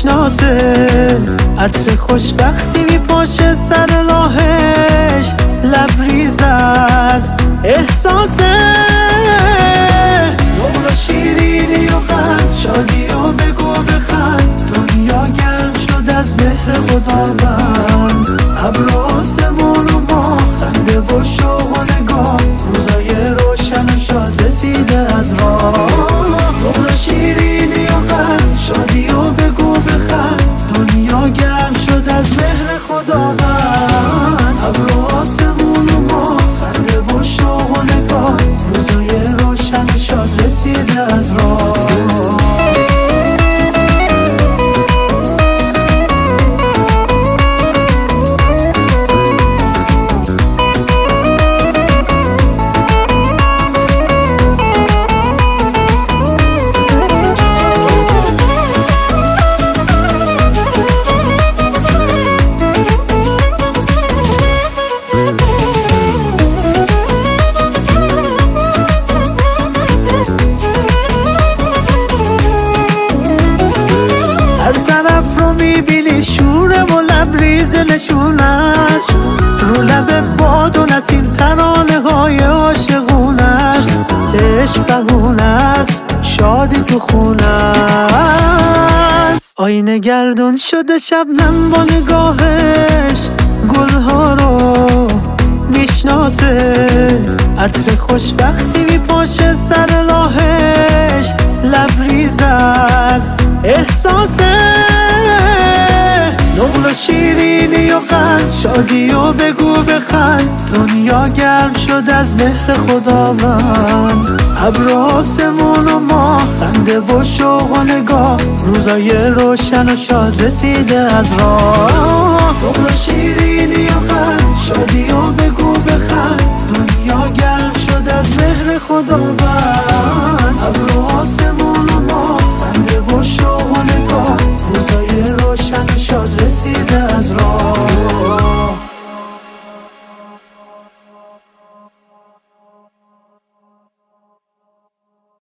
میشناسه، عطر خوشبختی میپاشه سر راهش، لبریز از احساسه. نور و شیرینی و قند، شادی و بگو بخند، دنیا گرم شد از مهر خداوند. ابر و آسمون و ما، خنده و شوق و نگاه، روزای روشن و شاد رسیده از راه. نور و شیرینی و قند، شادی و بگو بخند، دنیا گرم شد از مهر خداوند. ابر و آسمون و ما، خنده و شوق و نگاه، روزای روشن و شاد رسیده از راه. میبینی شوره و لبریز نشونش، رو لب باد و نسیم ترانه های عاشقونه است. عشق بهونه است، شادی تو خونه است. آینه گردون شده شبنم با نگاهش، گلها رو میشناسه، عطر خوشبختی میپاشه سر راهش، لبریز از احساسه. نقل و شیرینی و قند، شادی و بگو بخند، دنیا گرم شد از مهر خداوند. ابر و آسمون و ما، خنده و شوق و نگاه، روزای روشن و شاد رسیده از راه. نقل و شیرینی و قند، شادی و بگو بخند، دنیا گرم شد از مهر خداوند.